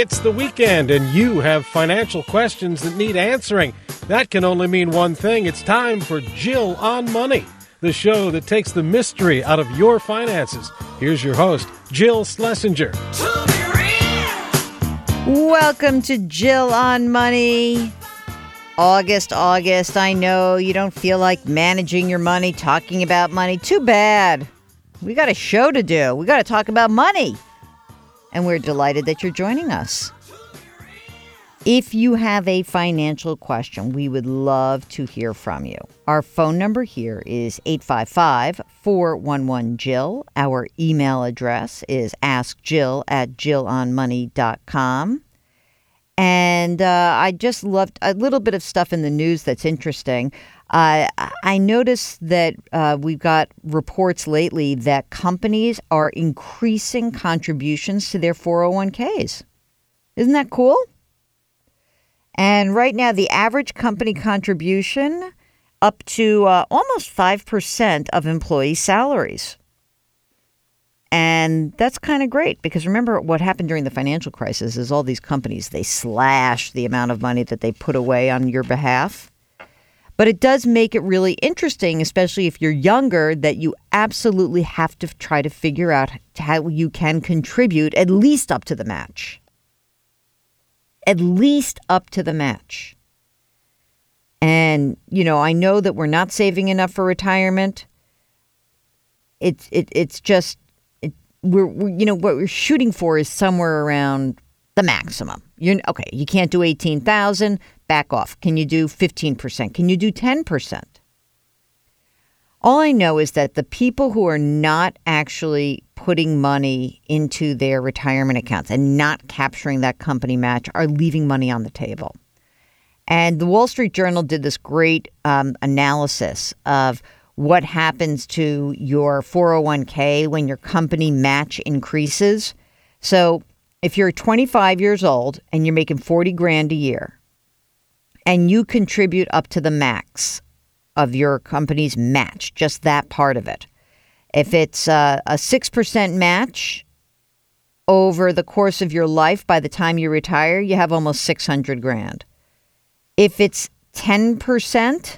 It's the weekend and you have financial questions that need answering. That can only mean one thing. It's time for Jill on Money, the show that takes the mystery out of your finances. Here's your host, Jill Schlesinger. Welcome to Jill on Money. August. I know you don't feel like managing your money, talking about money. Too bad. We got a show to do. We got to talk about money. And we're delighted that you're joining us. If you have a financial question, we would love to hear from you. Our phone number here is 855-411-JILL. Our email address is askjill@jillonmoney.com. And I just loved a little bit of stuff in the news that's interesting. I noticed that we've got reports lately that companies are increasing contributions to their 401ks. Isn't that cool? And right now, the average company contribution up to almost 5% of employee salaries. And that's kind of great because remember what happened during the financial crisis is all these companies, they slashed the amount of money that they put away on your behalf. But it does make it really interesting, especially if you're younger, that you absolutely have to try to figure out how you can contribute at least up to the match. At least up to the match. And, you know, I know that we're not saving enough for retirement. It's just, we're what we're shooting for is somewhere around the maximum. Okay, you can't do 18,000, back off. Can you do 15%? Can you do 10%? All I know is that the people who are not actually putting money into their retirement accounts and not capturing that company match are leaving money on the table. And the Wall Street Journal did this great analysis of what happens to your 401k when your company match increases. So if you're 25 years old and you're making 40 grand a year and you contribute up to the max of your company's match, just that part of it. If it's a 6% match over the course of your life, by the time you retire, you have almost 600 grand. If it's 10%,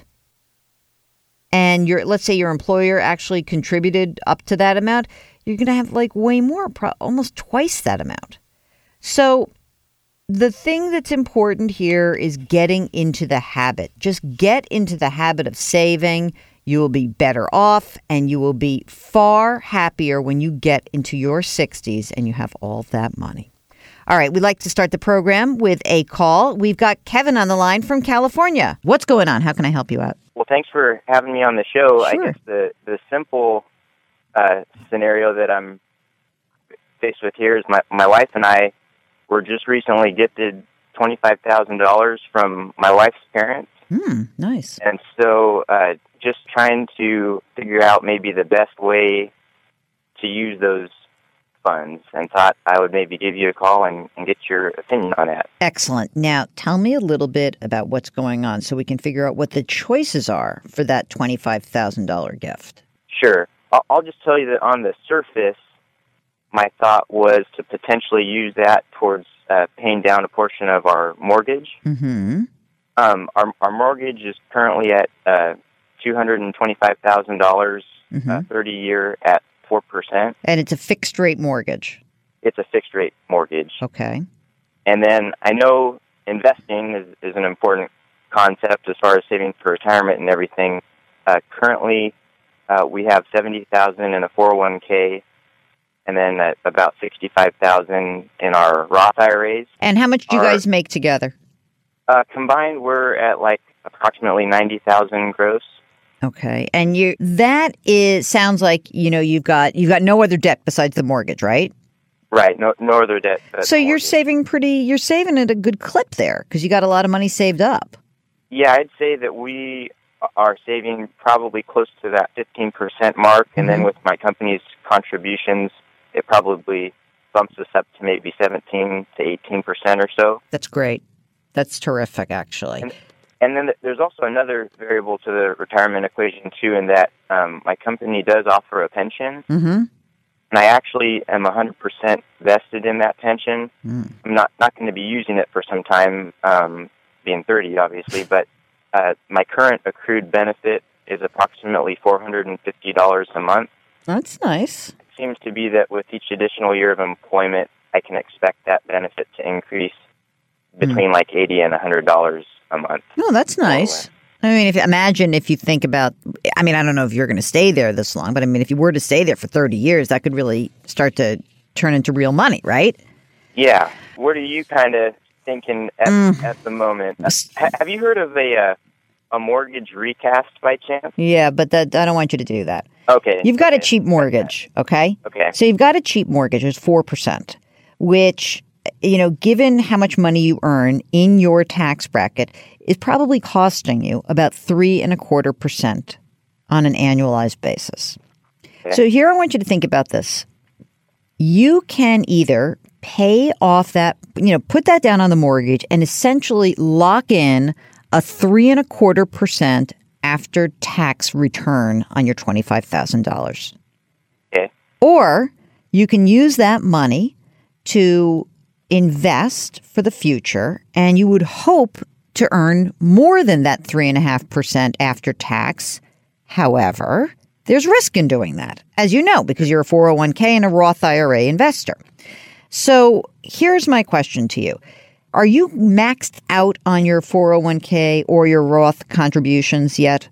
and let's say your employer actually contributed up to that amount, you're going to have like way more, almost twice that amount. So the thing that's important here is getting into the habit. Just get into the habit of saving. You will be better off and you will be far happier when you get into your 60s and you have all that money. All right, we'd like to start the program with a call. We've got Kevin on the line from California. What's going on? How can I help you out? Well, thanks for having me on the show. Sure. I guess the simple scenario that I'm faced with here is my wife and I were just recently gifted $25,000 from my wife's parents. Nice. And so just trying to figure out maybe the best way to use those funds and thought I would maybe give you a call and get your opinion on that. Excellent. Now, tell me a little bit about what's going on so we can figure out what the choices are for that $25,000 gift. Sure. I'll just tell you that on the surface, my thought was to potentially use that towards paying down a portion of our mortgage. Mm-hmm. Our mortgage is currently at $225,000, 30-year at 4%. And it's a fixed rate mortgage. It's a fixed rate mortgage. Okay. And then I know investing is an important concept as far as saving for retirement and everything. Currently, we have $70,000 in a 401k, and then about $65,000 in our Roth IRAs. And how much do you guys make together? Combined, we're at like approximately $90,000 gross. Okay, and sounds like you've got no other debt besides the mortgage, right? Right, no other debt. So you're saving at a good clip there because you got a lot of money saved up. Yeah, I'd say that we are saving probably close to that 15% mark, and then with my company's contributions, it probably bumps us up to maybe 17 to 18% or so. That's great. That's terrific, actually. And then there's also another variable to the retirement equation, too, in that my company does offer a pension. Mm-hmm. and I actually am 100% vested in that pension. I'm not going to be using it for some time, being 30, obviously, but my current accrued benefit is approximately $450 a month. That's nice. It seems to be that with each additional year of employment, I can expect that benefit to increase between like $80 and $100 a month. Oh, that's nice. I mean, imagine if you think about, I mean, I don't know if you're going to stay there this long, but I mean, if you were to stay there for 30 years, that could really start to turn into real money, right? Yeah. What are you kind of thinking at the moment? Have you heard of a mortgage recast by chance? Yeah, but I don't want you to do that. Okay. You've got a cheap mortgage, okay? Okay. So you've got a cheap mortgage, it's 4%, which, you know, given how much money you earn in your tax bracket, is probably costing you about 3.25% on an annualized basis. Okay. So here I want you to think about this. You can either pay off that, you know, put that down on the mortgage and essentially lock in a 3.25% after tax return on your $25,000. Okay. Or you can use that money to invest for the future, and you would hope to earn more than that 3.5% after tax. However, there's risk in doing that, as you know, because you're a 401k and a Roth IRA investor. So here's my question to you. Are you maxed out on your 401k or your Roth contributions yet?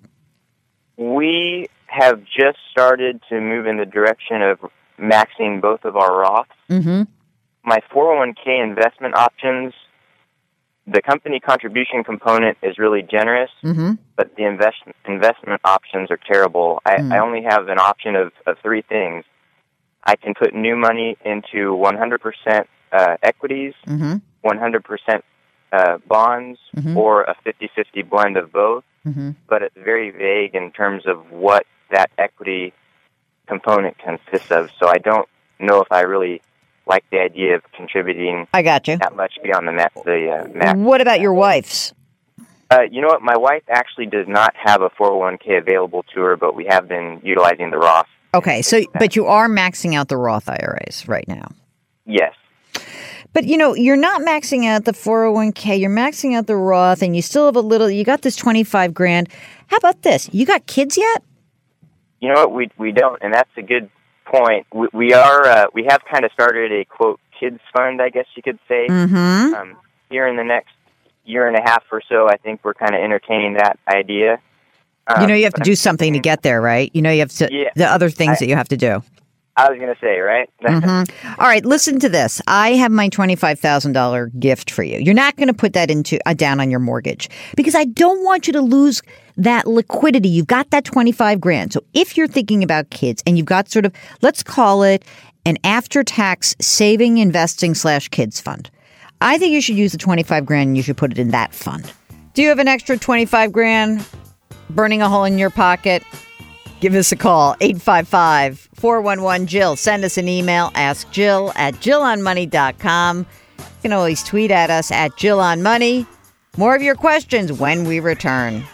We have just started to move in the direction of maxing both of our Roths. Mm-hmm. My 401k investment options, the company contribution component is really generous, but the investment options are terrible. I only have an option of three things. I can put new money into 100% equities, 100% bonds, or a 50-50 blend of both, but it's very vague in terms of what that equity component consists of, so I don't know if I really like the idea of contributing that much beyond the max. What about your wife's? You know what? My wife actually does not have a 401k available to her, but we have been utilizing the Roth. Okay, so but you are maxing out the Roth IRAs right now. Yes. But, you know, you're not maxing out the 401k. You're maxing out the Roth, and you still have a little. You got this $25,000. How about this? You got kids yet? You know what? We don't, and that's a good point. We have kind of started a quote kids fund, I guess you could say. Here in the next year and a half or so, I think we're kind of entertaining that idea. You know, you have to do something to get there, right? You know, you have to the other things that you have to do. I was going to say, right? All right, listen to this. I have my $25,000 gift for you. You're not going to put that into down on your mortgage because I don't want you to lose that liquidity. You've got that $25,000. So if you're thinking about kids and you've got sort of, let's call it an after-tax saving, investing / kids fund, I think you should use the $25,000 and you should put it in that fund. Do you have an extra $25,000 burning a hole in your pocket? Give us a call, 855-411-JILL. Send us an email, askjill@jillonmoney.com. You can always tweet at us at JillOnMoney. More of your questions when we return.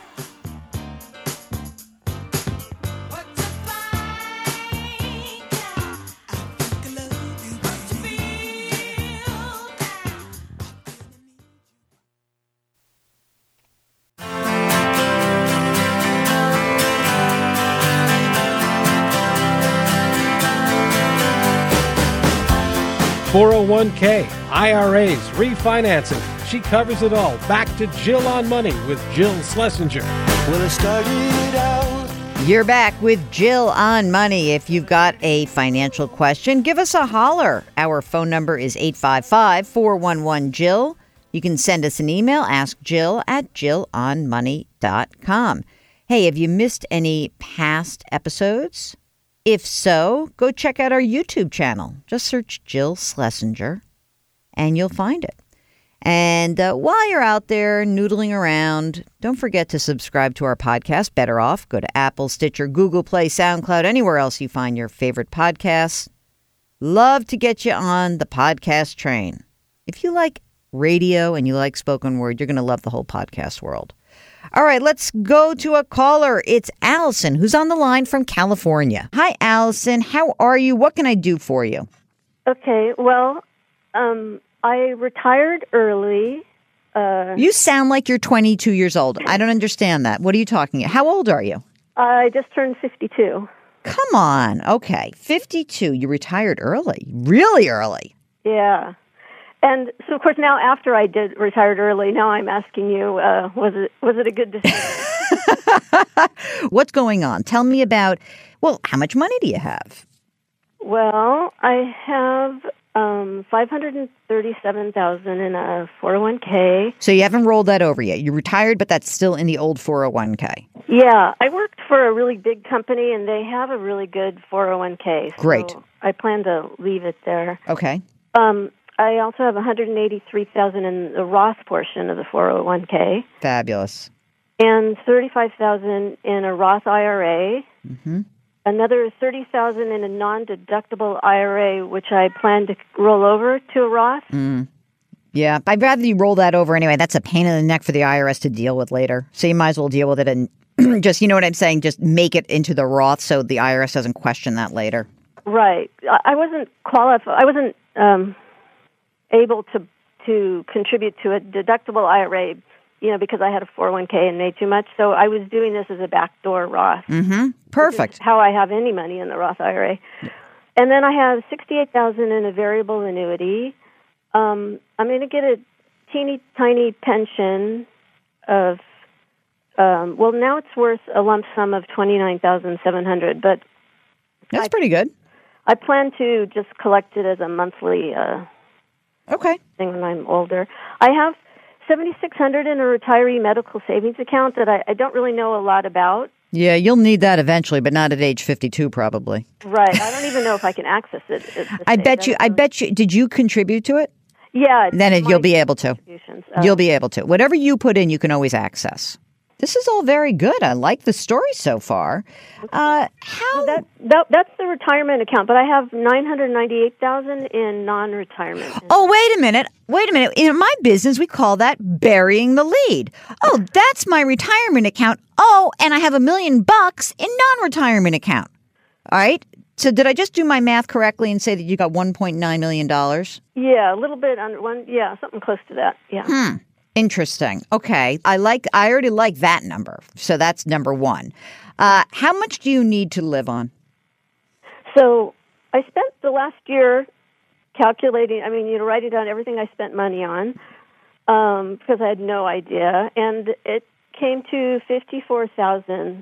.401k, IRAs, refinancing. She covers it all. Back to Jill on Money with Jill Schlesinger. When I started out. You're back with Jill on Money. If you've got a financial question, give us a holler. Our phone number is 855-411-JILL. You can send us an email, askjill@jillonmoney.com. Hey, have you missed any past episodes? If so, go check out our YouTube channel. Just search Jill Schlesinger, and you'll find it. And while you're out there noodling around, don't forget to subscribe to our podcast, Better Off. Go to Apple, Stitcher, Google Play, SoundCloud, anywhere else you find your favorite podcasts. Love to get you on the podcast train. If you like radio and you like spoken word, you're going to love the whole podcast world. All right, let's go to a caller. It's Allison, who's on the line from California. Hi, Allison. How are you? What can I do for you? Okay, well, I retired early. You sound like you're 22 years old. I don't understand that. What are you talking about? How old are you? I just turned 52. Come on. Okay, 52. You retired early. Really early. Yeah. And so, of course, now after I retired early, now I'm asking you, was it a good decision? What's going on? Tell me about, well, how much money do you have? Well, I have $537,000 in a 401k. So you haven't rolled that over yet. You retired, but that's still in the old 401k. Yeah, I worked for a really big company, and they have a really good 401k. Great. So I plan to leave it there. Okay. I also have $183,000 in the Roth portion of the 401k. Fabulous. And $35,000 in a Roth IRA. Mm-hmm. Another $30,000 in a non-deductible IRA, which I plan to roll over to a Roth. Yeah, I'd rather you roll that over anyway. That's a pain in the neck for the IRS to deal with later. So you might as well deal with it and just, you know what I'm saying, just make it into the Roth so the IRS doesn't question that later. Right. I wasn't qualified. I wasn't able to contribute to a deductible IRA, because I had a 401k and made too much. So I was doing this as a backdoor Roth. Mm-hmm. Perfect. How I have any money in the Roth IRA. And then I have $68,000 in a variable annuity. I'm going to get a teeny tiny pension of, now it's worth a lump sum of $29,700, but that's pretty good. I plan to just collect it as a monthly okay thing when I'm older. I have $7,600 in a retiree medical savings account that I don't really know a lot about. Yeah, you'll need that eventually, but not at age 52 probably. Right. I don't even know if I can access it. I bet you. Did you contribute to it? Yeah. Then you'll be able to. You'll be able to. Whatever you put in, you can always access. This is all very good. I like the story so far. How? That's the retirement account, but I have $998,000 in non-retirement. Oh, wait a minute. In my business, we call that burying the lead. Oh, that's my retirement account. Oh, and I have $1 million in non-retirement account. All right. So did I just do my math correctly and say that you got $1.9 million? Yeah, a little bit under one. Yeah, something close to that. Yeah. Interesting. Okay. I already like that number. So that's number one. How much do you need to live on? So I spent the last year calculating, writing down everything I spent money on because I had no idea. And it came to $54,000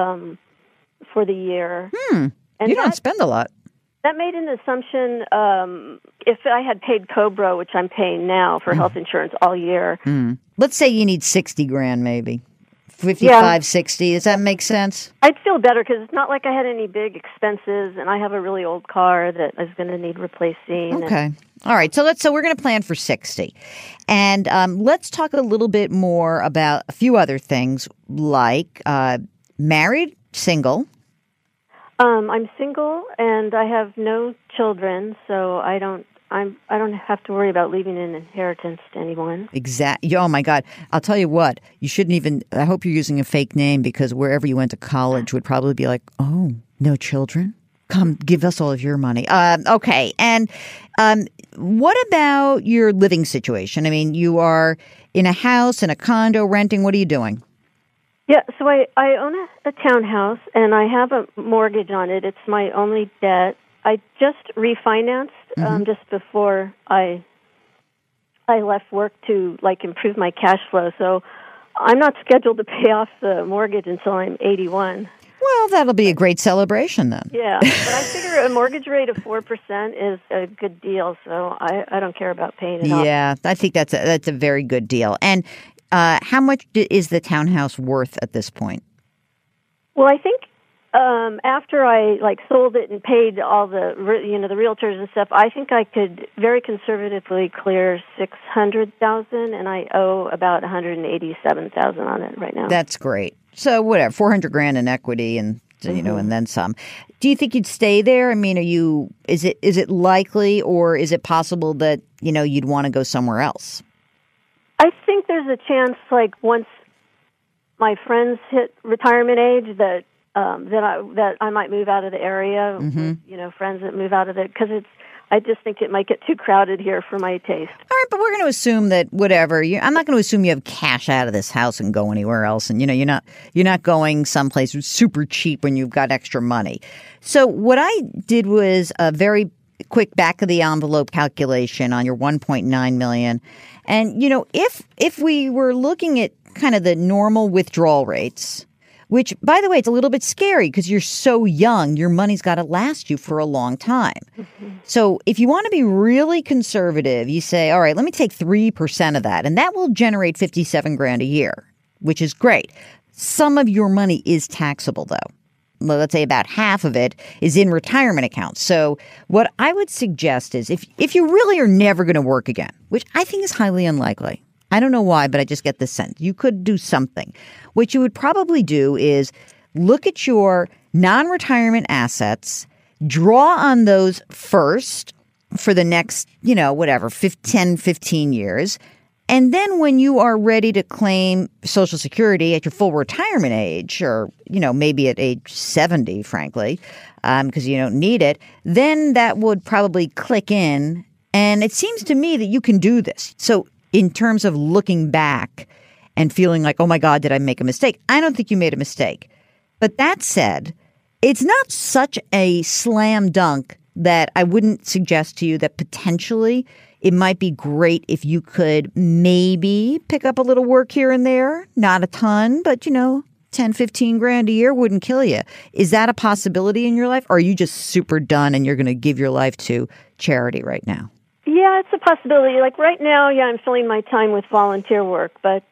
for the year. And you don't spend a lot. That made an assumption if I had paid Cobra, which I'm paying now for health insurance all year. Let's say you need $60,000 maybe. 55, 60. Does that make sense? I'd feel better because it's not like I had any big expenses, and I have a really old car that is going to need replacing. Okay. All right. So we're going to plan for 60. And let's talk a little bit more about a few other things like married, single. I'm single and I have no children, so I don't have to worry about leaving an inheritance to anyone. Exactly. Oh my God! I'll tell you what. You shouldn't even. I hope you're using a fake name because wherever you went to college would probably be like, oh, no children. Come, give us all of your money. Okay. And what about your living situation? You are in a house, in a condo, renting. What are you doing? Yeah, so I own a townhouse, and I have a mortgage on it. It's my only debt. I just refinanced just before I left work to, improve my cash flow. So I'm not scheduled to pay off the mortgage until I'm 81. Well, that'll be a great celebration then. Yeah, but I figure a mortgage rate of 4% is a good deal, so I don't care about paying it off. Yeah, I think that's a very good deal. And how much is the townhouse worth at this point? Well, I think after I sold it and paid all the the realtors and stuff, I think I could very conservatively clear $600,000, and I owe about $187,000 on it right now. That's great. So whatever, $400,000 in equity, and and then some. Do you think you'd stay there? Is it likely, or is it possible that you'd want to go somewhere else? I think there's a chance, once my friends hit retirement age that I might move out of the area. With, friends that move out of it, because I just think it might get too crowded here for my taste. All right, but we're going to assume that whatever. I'm not going to assume you have cash out of this house and go anywhere else, and you're not going someplace super cheap when you've got extra money. So what I did was a very quick back of the envelope calculation on your $1.9 million, and if we were looking at kind of the normal withdrawal rates. Which, by the way, it's a little bit scary because you're so young. Your money's got to last you for a long time. So if you want to be really conservative, you say, all right, let me take 3% of that. And that will generate $57,000 a year, which is great. Some of your money is taxable, though. Well, let's say about half of it is in retirement accounts. So what I would suggest is if you really are never going to work again, which I think is highly unlikely. I don't know why, but I just get the sense. You could do something. What you would probably do is look at your non-retirement assets, draw on those first for the next, 10, 15 years. And then when you are ready to claim Social Security at your full retirement age, or, maybe at age 70, frankly, because you don't need it, then that would probably click in. And it seems to me that you can do this. So in terms of looking back and feeling like, oh my God, did I make a mistake? I don't think you made a mistake. But that said, it's not such a slam dunk that I wouldn't suggest to you that potentially it might be great if you could maybe pick up a little work here and there. Not a ton, but 10, 15 grand a year wouldn't kill you. Is that a possibility in your life? Or are you just super done and you're going to give your life to charity right now? Yeah, it's a possibility. Like right now, I'm filling my time with volunteer work, but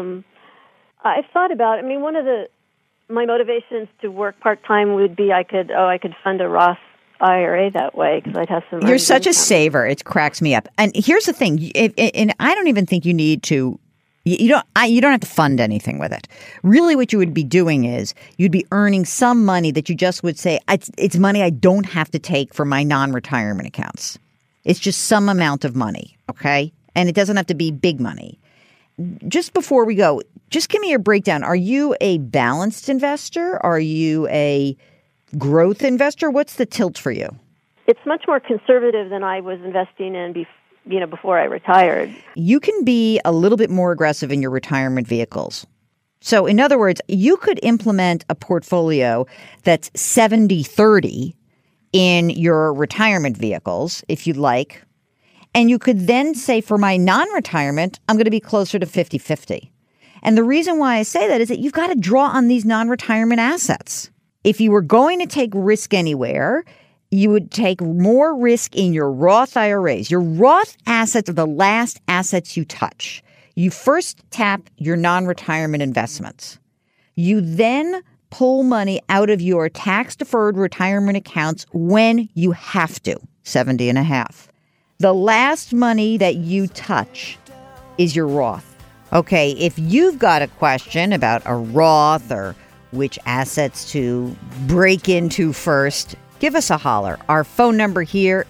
I've thought about it. I mean, one of my motivations to work part-time would be I could fund a Roth IRA that way because I'd have some. You're such a saver. It cracks me up. And here's the thing, and I don't even think you need to. You don't have to fund anything with it. Really, what you would be doing is you'd be earning some money that you just would say it's money I don't have to take from my non-retirement accounts. It's just some amount of money, okay? And it doesn't have to be big money. Just before we go, just give me your breakdown. Are you a balanced investor? Are you a growth investor? What's the tilt for you? It's much more conservative than I was investing in before I retired. You can be a little bit more aggressive in your retirement vehicles. So in other words, you could implement a portfolio that's 70-30 in your retirement vehicles, if you'd like. And you could then say, for my non-retirement, I'm going to be closer to 50-50. And the reason why I say that is that you've got to draw on these non-retirement assets. If you were going to take risk anywhere, you would take more risk in your Roth IRAs. Your Roth assets are the last assets you touch. You first tap your non-retirement investments. You then pull money out of your tax-deferred retirement accounts when you have to, 70.5. The last money that you touch is your Roth. Okay, if you've got a question about a Roth or which assets to break into first, give us a holler. Our phone number here,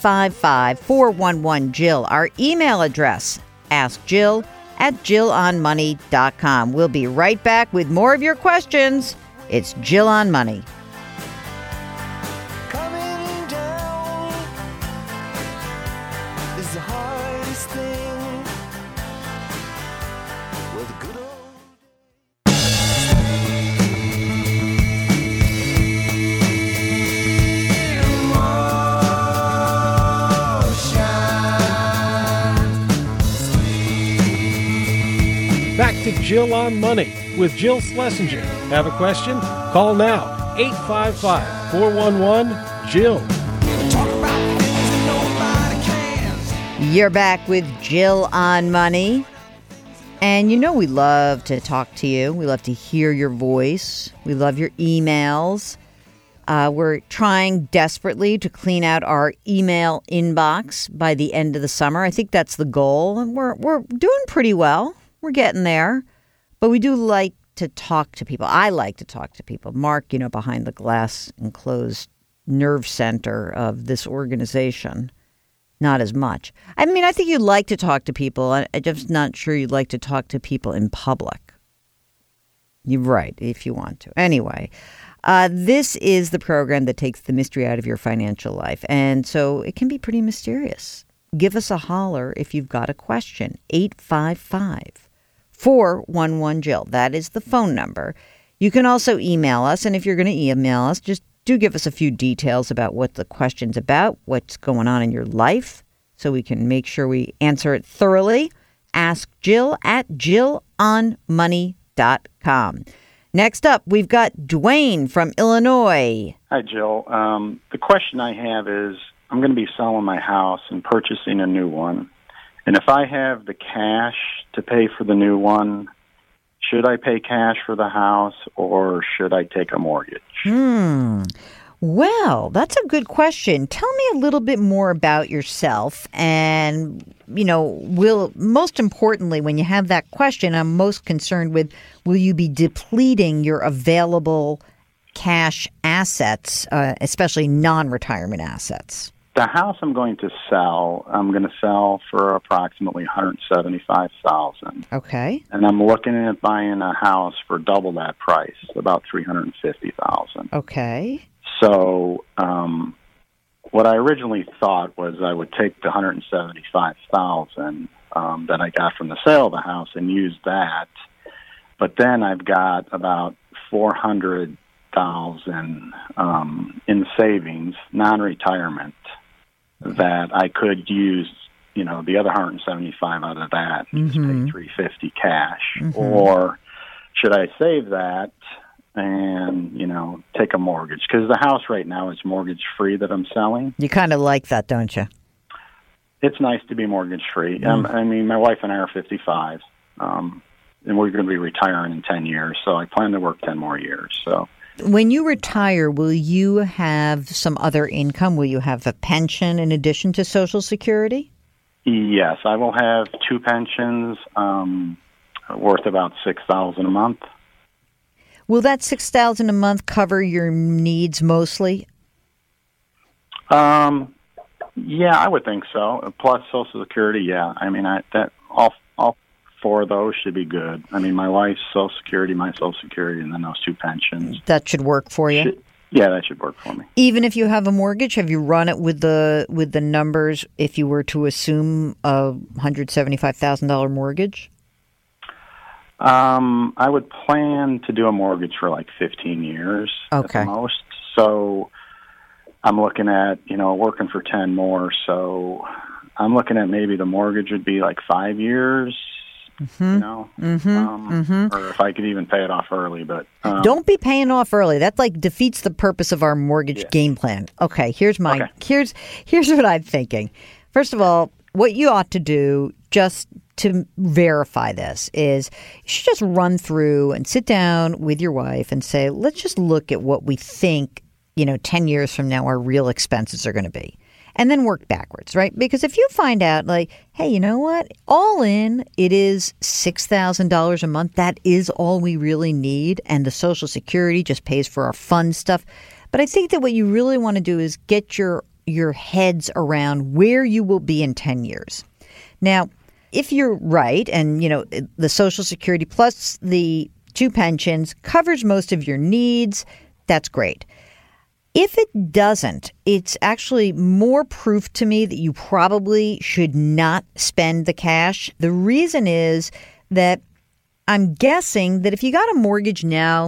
855-411-JILL. Our email address, askjill@jillonmoney.com. We'll be right back with more of your questions. It's Jill on Money. Coming down is the hardest thing. Well, the good old Back to Jill on Money with Jill Schlesinger. Have a question? Call now. 855-411-JILL. You're back with Jill on Money. And we love to talk to you. We love to hear your voice. We love your emails. We're trying desperately to clean out our email inbox by the end of the summer. I think that's the goal. And we're doing pretty well. We're getting there. But we do like to talk to people. I like to talk to people. Mark, behind the glass enclosed nerve center of this organization, not as much. I mean, I think you'd like to talk to people. I'm just not sure you'd like to talk to people in public. You're right, if you want to. Anyway, this is the program that takes the mystery out of your financial life. And so it can be pretty mysterious. Give us a holler if you've got a question. 855-411-JILL. That is the phone number. You can also email us. And if you're going to email us, just do give us a few details about what the question's about, what's going on in your life, so we can make sure we answer it thoroughly. Ask Jill at jillonmoney.com. Next up, we've got Dwayne from Illinois. Hi, Jill. The question I have is, I'm going to be selling my house and purchasing a new one. And if I have the cash to pay for the new one, should I pay cash for the house or should I take a mortgage? Well, that's a good question. Tell me a little bit more about yourself. And, most importantly, when you have that question, I'm most concerned with, will you be depleting your available cash assets, especially non-retirement assets? The house I'm going to sell for approximately $175,000. Okay. And I'm looking at buying a house for double that price, about $350,000. Okay. So, what I originally thought was I would take the $175,000 that I got from the sale of the house and use that. But then I've got about $400,000 in savings, non-retirement, that I could use, the other $175,000 out of that, just pay $350,000 cash, or should I save that and take a mortgage? Because the house right now is mortgage free that I'm selling. You kind of like that, don't you? It's nice to be mortgage free. My wife and I are 55, and we're going to be retiring in 10 years, so I plan to work 10 more years. So. When you retire, will you have some other income? Will you have a pension in addition to Social Security? Yes, I will have two pensions worth about $6,000 a month. Will that $6,000 a month cover your needs mostly? Yeah, I would think so. Plus Social Security, yeah. All four of those should be good. My wife's Social Security, my Social Security, and then those two pensions. That should work for you? Yeah, that should work for me. Even if you have a mortgage, have you run it with the numbers if you were to assume a $175,000 mortgage? I would plan to do a mortgage for like 15 years at the most. So I'm looking at, working for 10 more. So I'm looking at maybe the mortgage would be like 5 years, or if I could even pay it off early. But don't be paying off early. That defeats the purpose of our mortgage game plan. Okay, here's here's what I'm thinking. First of all, what you ought to do just to verify this is you should just run through and sit down with your wife and say, let's just look at what we think, 10 years from now our real expenses are going to be. And then work backwards, right? Because if you find out hey, you know what? All in, it is $6,000 a month. That is all we really need. And the Social Security just pays for our fun stuff. But I think that what you really want to do is get your heads around where you will be in 10 years. Now, if you're right, and, the Social Security plus the two pensions covers most of your needs, that's great. If it doesn't, it's actually more proof to me that you probably should not spend the cash. The reason is that I'm guessing that if you got a mortgage now,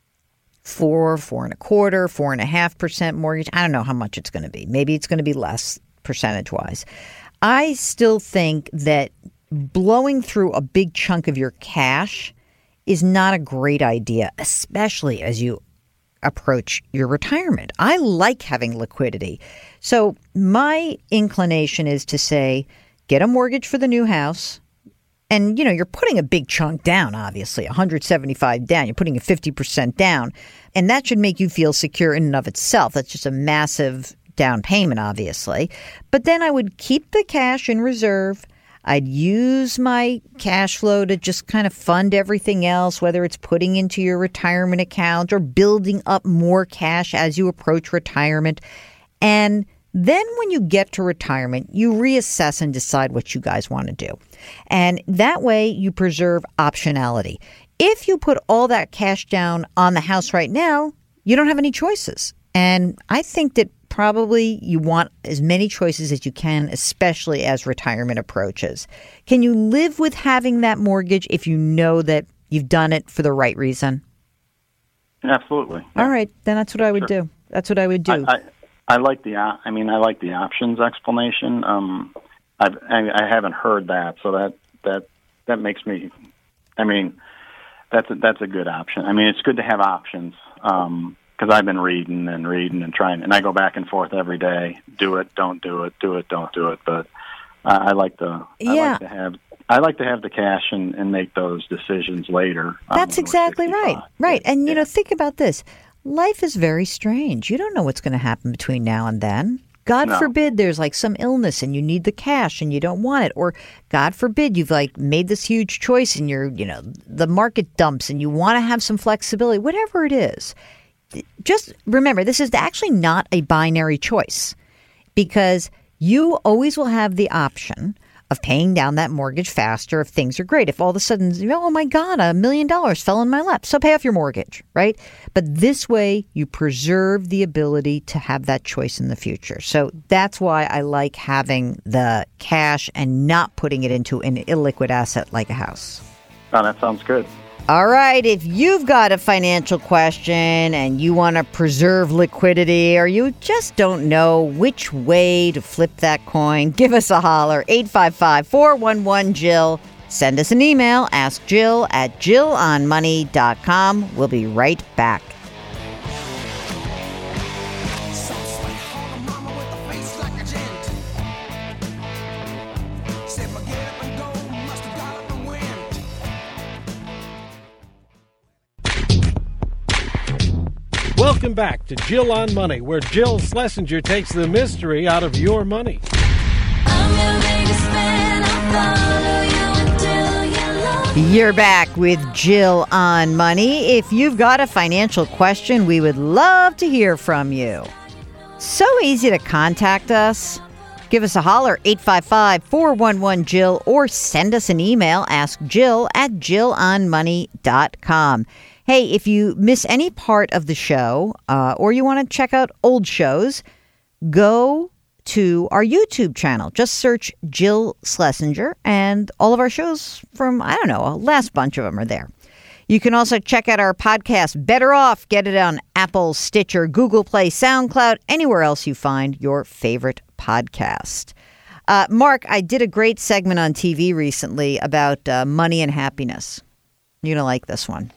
4.25%, 4.5% mortgage, I don't know how much it's going to be. Maybe it's going to be less percentage-wise. I still think that blowing through a big chunk of your cash is not a great idea, especially as you approach your retirement. I like having liquidity. So my inclination is to say, get a mortgage for the new house. And, you're putting a big chunk down, obviously, $175,000 down. You're putting a 50% down. And that should make you feel secure in and of itself. That's just a massive down payment, obviously. But then I would keep the cash in reserve. I'd use my cash flow to just kind of fund everything else, whether it's putting into your retirement account or building up more cash as you approach retirement. And then when you get to retirement, you reassess and decide what you guys want to do. And that way you preserve optionality. If you put all that cash down on the house right now, you don't have any choices. And I think that probably you want as many choices as you can, especially as retirement approaches. Can you live with having that mortgage if you know that you've done it for the right reason? Absolutely. All right, then that's what I would do. That's what I would do. I like the options explanation. I haven't heard that, so that makes me. I mean, that's a good option. I mean, it's good to have options because I've been reading and trying, and I go back and forth every day. Do it, don't do it. Do it, don't do it. But I like to have the cash and make those decisions later. That's exactly right. Right. And, you know, think about this. Life is very strange. You don't know what's going to happen between now and then. God forbid there's like some illness and you need the cash and you don't want it. Or God forbid you've like made this huge choice and the market dumps and you want to have some flexibility. Whatever it is, just remember this is actually not a binary choice because you always will have the option of paying down that mortgage faster if things are great. If all of a sudden, oh my God, $1 million fell in my lap. So pay off your mortgage, right? But this way you preserve the ability to have that choice in the future. So that's why I like having the cash and not putting it into an illiquid asset like a house. Oh, that sounds good. All right, if you've got a financial question and you want to preserve liquidity or you just don't know which way to flip that coin, give us a holler, 855-411-JILL. Send us an email, askjill@jillonmoney.com. We'll be right back. Welcome back to Jill on Money, where Jill Schlesinger takes the mystery out of your money. You're back with Jill on Money. If you've got a financial question, we would love to hear from you. So easy to contact us. Give us a holler, 855-411-JILL, or send us an email, askjill@jillonmoney.com. Hey, if you miss any part of the show or you want to check out old shows, go to our YouTube channel. Just search Jill Schlesinger, and all of our shows from, a last bunch of them are there. You can also check out our podcast, Better Off. Get it on Apple, Stitcher, Google Play, SoundCloud, anywhere else you find your favorite podcast. Mark, I did a great segment on TV recently about money and happiness. You're going to like this one.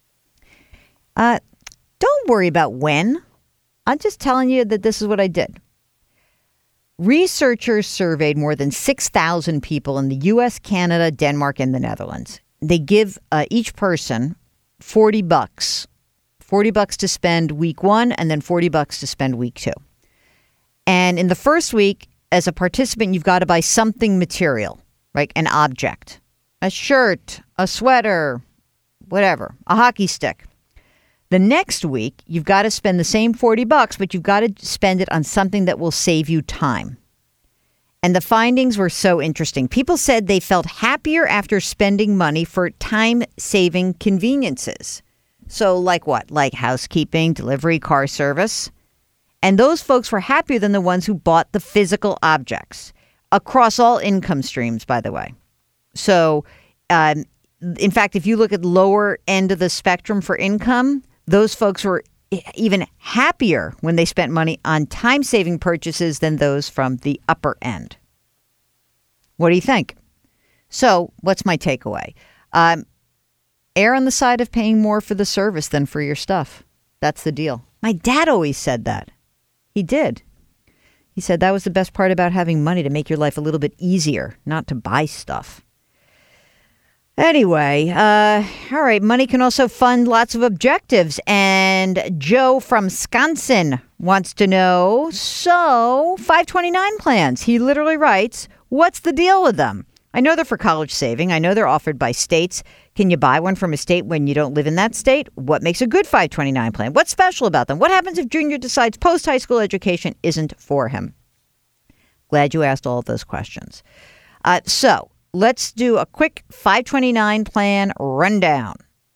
Don't worry about when. I'm just telling you that this is what I did. Researchers surveyed more than 6,000 people in the U.S., Canada, Denmark, and the Netherlands. They give each person $40 to spend week 1 and then $40 to spend week 2. And in the first week, as a participant, you've got to buy something material, right? An object, a shirt, a sweater, whatever, a hockey stick. The next week, you've got to spend the same $40, but you've got to spend it on something that will save you time. And the findings were so interesting. People said they felt happier after spending money for time-saving conveniences. So like what? Like housekeeping, delivery, car service. And those folks were happier than the ones who bought the physical objects across all income streams, by the way. So, in fact, if you look at the lower end of the spectrum for income, those folks were even happier when they spent money on time-saving purchases than those from the upper end. What do you think? So what's my takeaway? Err on the side of paying more for the service than for your stuff. That's the deal. My dad always said that. He did. He said that was the best part about having money, to make your life a little bit easier, not to buy stuff. Anyway, all right, money can also fund lots of objectives. And Joe from Wisconsin wants to know, so 529 plans. He literally writes, what's the deal with them? I know they're for college saving. I know they're offered by states. Can you buy one from a state when you don't live in that state? What makes a good 529 plan? What's special about them? What happens if Junior decides post-high school education isn't for him? Glad you asked all of those questions. So let's do a quick 529 plan rundown.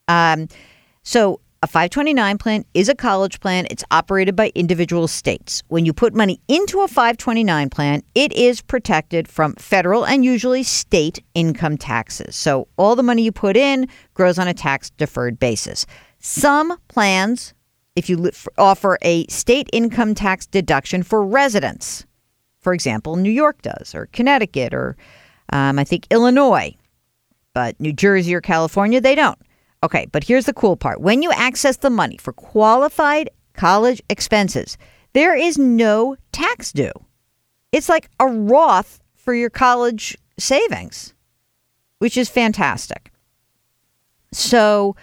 So a 529 plan is a college plan. It's operated by individual states. When you put money into a 529 plan, it is protected from federal and usually state income taxes. So all the money you put in grows on a tax-deferred basis. Some plans, if you offer a state income tax deduction for residents, for example, New York does, or Connecticut, or I think Illinois, but New Jersey or California, they don't. Okay, but here's the cool part. When you access the money for qualified college expenses, there is no tax due. It's like a Roth for your college savings, which is fantastic. So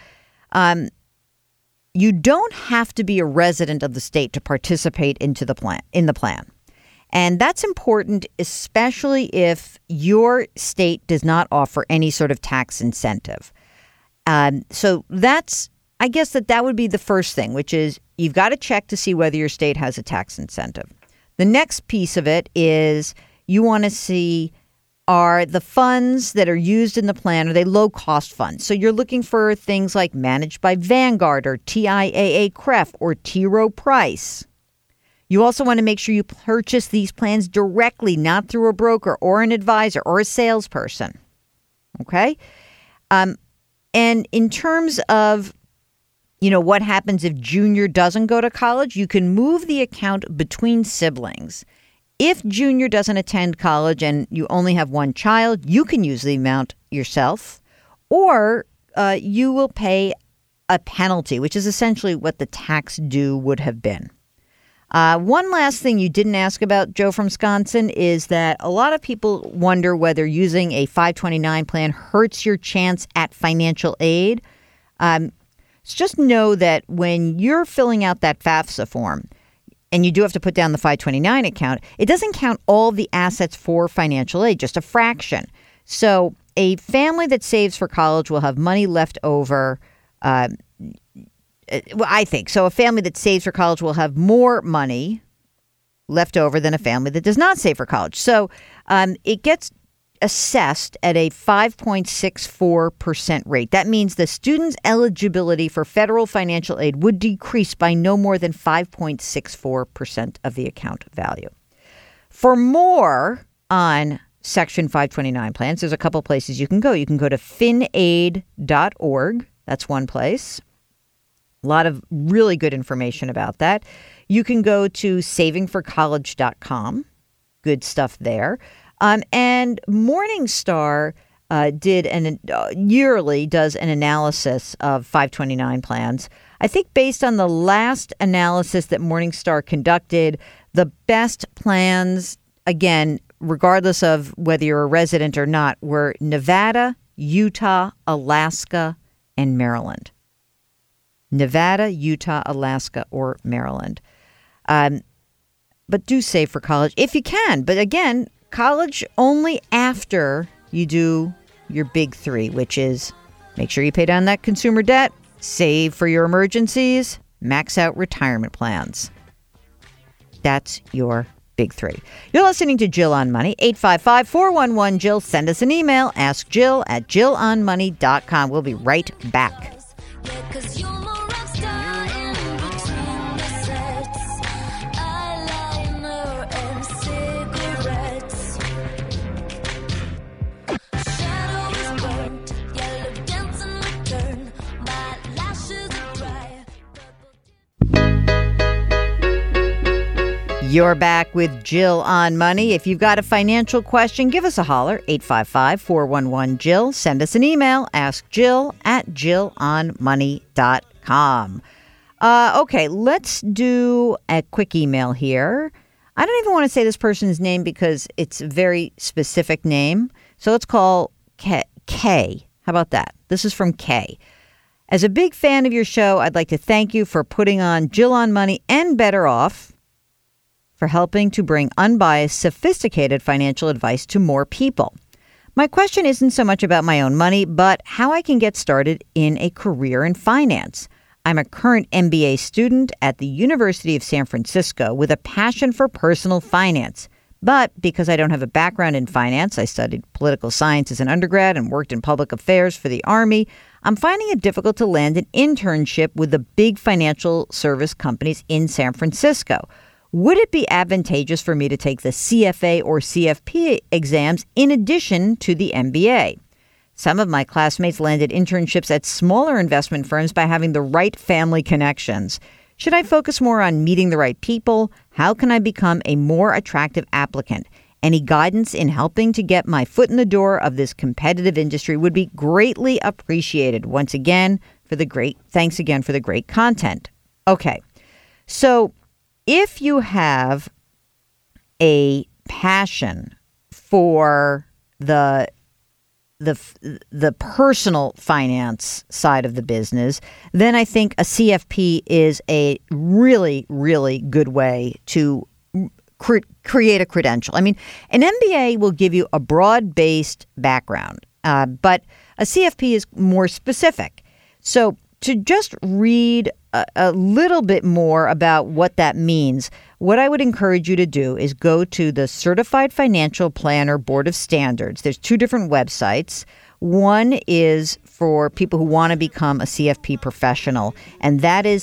you don't have to be a resident of the state to participate in the plan. And that's important, especially if your state does not offer any sort of tax incentive. So I guess that would be the first thing, which is you've got to check to see whether your state has a tax incentive. The next piece of it is you want to see, are the funds that are used in the plan, are they low-cost funds? So you're looking for things like managed by Vanguard or TIAA-CREF or T. Rowe Price. You also want to make sure you purchase these plans directly, not through a broker or an advisor or a salesperson. Okay? And in terms of, what happens if Junior doesn't go to college, you can move the account between siblings. If Junior doesn't attend college and you only have one child, you can use the amount yourself, or you will pay a penalty, which is essentially what the tax due would have been. One last thing you didn't ask about, Joe from Wisconsin, is that a lot of people wonder whether using a 529 plan hurts your chance at financial aid. So just know that when you're filling out that FAFSA form, and you do have to put down the 529 account, it doesn't count all the assets for financial aid, just a fraction. So a family that saves for college will have money left over. I think so. A family that saves for college will have more money left over than a family that does not save for college. So it gets assessed at a 5.64% rate. That means the student's eligibility for federal financial aid would decrease by no more than 5.64% of the account value. For more on Section 529 plans, there's a couple places you can go. You can go to finaid.org. That's one place. A lot of really good information about that. You can go to savingforcollege.com. Good stuff there. And Morningstar yearly does an analysis of 529 plans. I think based on the last analysis that Morningstar conducted, the best plans, again, regardless of whether you're a resident or not, were Nevada, Utah, Alaska, and Maryland. Nevada, Utah, Alaska, or Maryland. But do save for college if you can. But again, college only after you do your big three, which is make sure you pay down that consumer debt, save for your emergencies, max out retirement plans. That's your big three. You're listening to Jill on Money, 855-411-JILL. Send us an email, askjill@jillonmoney.com. We'll be right back. Yeah, 'cause you're my rock star in between the sets. Eyeliner and cigarettes. Shadow is burnt, yellow dancing return. My lashes are dry. You're back with Jill on Money. If you've got a financial question, give us a holler, 855-411-JILL. Send us an email, askjill@jillonmoney.com. Okay, let's do a quick email here. I don't even want to say this person's name because it's a very specific name. So let's call K. How about that? This is from K. As a big fan of your show, I'd like to thank you for putting on Jill on Money and Better Off, for helping to bring unbiased, sophisticated financial advice to more people. My question isn't so much about my own money, but how I can get started in a career in finance. I'm a current MBA student at the University of San Francisco with a passion for personal finance. But because I don't have a background in finance, I studied political science as an undergrad and worked in public affairs for the Army, I'm finding it difficult to land an internship with the big financial service companies in San Francisco. Would it be advantageous for me to take the CFA or CFP exams in addition to the MBA? Some of my classmates landed internships at smaller investment firms by having the right family connections. Should I focus more on meeting the right people? How can I become a more attractive applicant? Any guidance in helping to get my foot in the door of this competitive industry would be greatly appreciated. Once again, thanks again for the great content. Okay, so if you have a passion for the personal finance side of the business, then I think a CFP is a really, really good way to create a credential. I mean, an MBA will give you a broad-based background, but a CFP is more specific. So to just read a little bit more about what that means, what I would encourage you to do is go to the Certified Financial Planner Board of Standards. There's two different websites. One is for people who want to become a CFP professional, and that is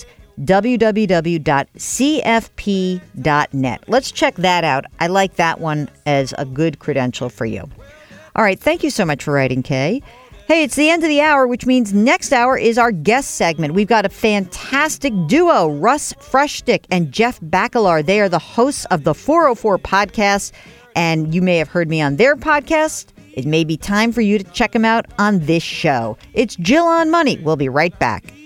www.cfp.net. Let's check that out. I like that one as a good credential for you. All right. Thank you so much for writing, Kay. Hey, it's the end of the hour, which means next hour is our guest segment. We've got a fantastic duo, Russ Freshtick and Jeff Bakalar. They are the hosts of the 404 podcast, and you may have heard me on their podcast. It may be time for you to check them out on this show. It's Jill on Money. We'll be right back.